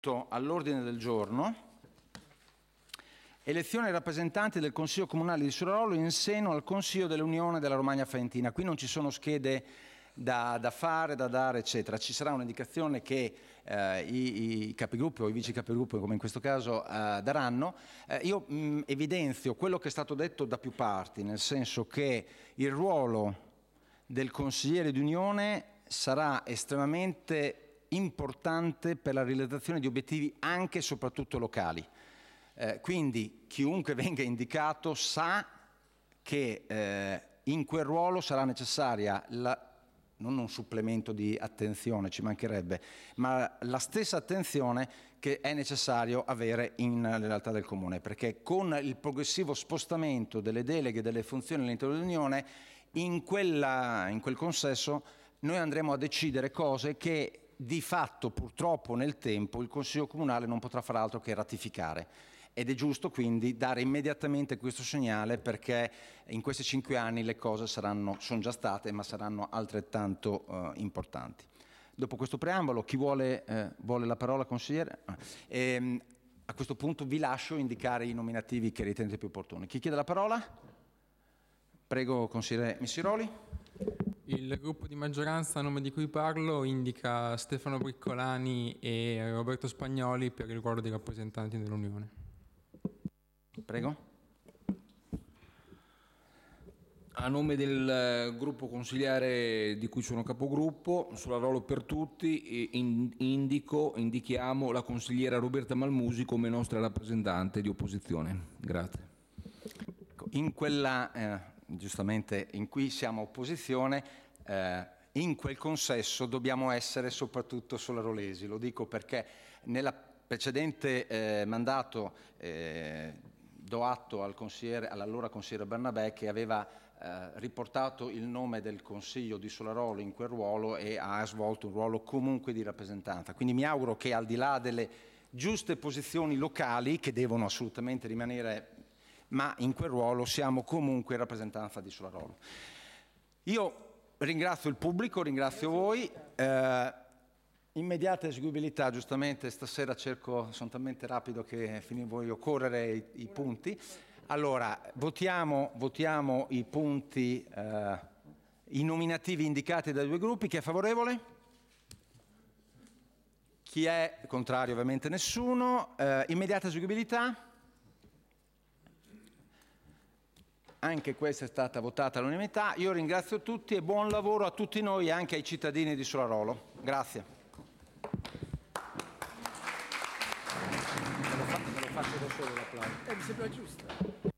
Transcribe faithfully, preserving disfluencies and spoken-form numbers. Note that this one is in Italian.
All'ordine del giorno, elezione dei rappresentanti del Consiglio Comunale di Solarolo in seno al Consiglio dell'Unione della Romagna Faentina. Qui non ci sono schede da, da fare, da dare, eccetera. Ci sarà un'indicazione che eh, i, i capigruppo o i vice capigruppo, come in questo caso, eh, daranno. Eh, io mh, evidenzio quello che è stato detto da più parti, nel senso che il ruolo del consigliere di Unione sarà estremamente importante per la realizzazione di obiettivi anche e soprattutto locali. Eh, quindi chiunque venga indicato sa che eh, in quel ruolo sarà necessaria la, non un supplemento di attenzione, ci mancherebbe, ma la stessa attenzione che è necessario avere in realtà del Comune, perché con il progressivo spostamento delle deleghe e delle funzioni all'interno dell'Unione, in, quella, in quel consesso noi andremo a decidere cose che di fatto, purtroppo, nel tempo il Consiglio Comunale non potrà fare altro che ratificare. Ed è giusto quindi dare immediatamente questo segnale, perché in questi cinque anni le cose saranno, sono già state, ma saranno altrettanto eh, importanti. Dopo questo preambolo, chi vuole, eh, vuole la parola, consigliere? Ah, ehm, a questo punto vi lascio indicare i nominativi che ritenete più opportuni. Chi chiede la parola? Prego, consigliere Missiroli. Il gruppo di maggioranza a nome di cui parlo indica Stefano Briccolani e Roberto Spagnoli per il ruolo dei rappresentanti dell'Unione. Prego. A nome del gruppo consigliare di cui sono capogruppo, Solarolo per tutti, indico, indichiamo la consigliera Roberta Malmusi come nostra rappresentante di opposizione. Grazie. In quella... Eh... giustamente in cui siamo opposizione, eh, in quel consesso dobbiamo essere soprattutto solarolesi. Lo dico perché nella precedente eh, mandato eh, do atto al consigliere, all'allora consigliere Bernabé, che aveva eh, riportato il nome del Consiglio di Solarolo in quel ruolo e ha svolto un ruolo comunque di rappresentanza. Quindi mi auguro che, al di là delle giuste posizioni locali, che devono assolutamente rimanere, ma in quel ruolo siamo comunque in rappresentanza di Solarolo. Io ringrazio il pubblico, ringrazio voi. Eh, immediata eseguibilità, giustamente stasera cerco, sono talmente rapido che finivo, voglio correre i, i punti. Allora, votiamo, votiamo i punti, eh, i nominativi indicati dai due gruppi. Chi è favorevole? Chi è contrario? Ovviamente nessuno. Eh, immediata eseguibilità? Anche questa è stata votata all'unanimità. Io ringrazio tutti e buon lavoro a tutti noi e anche ai cittadini di Solarolo. Grazie. Me lo faccio da solo l'applauso. Eh, mi sembra giusto.